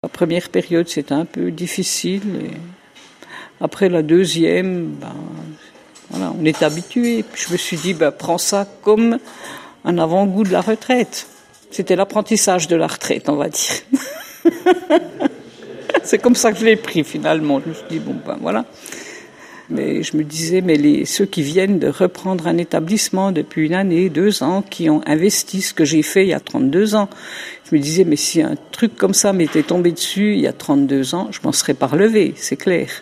La première période, c'était un peu difficile. Et après la deuxième, voilà, on est habitué. Je me suis dit, prends ça comme un avant-goût de la retraite. C'était l'apprentissage de la retraite, on va dire. C'est comme ça que je l'ai pris finalement. Je me suis dit, voilà. Mais je me disais, ceux qui viennent de reprendre un établissement depuis 1 année, 2 ans, qui ont investi ce que j'ai fait il y a 32 ans, je me disais, mais si un truc comme ça m'était tombé dessus il y a 32 ans, je m'en serais pas relevé, c'est clair.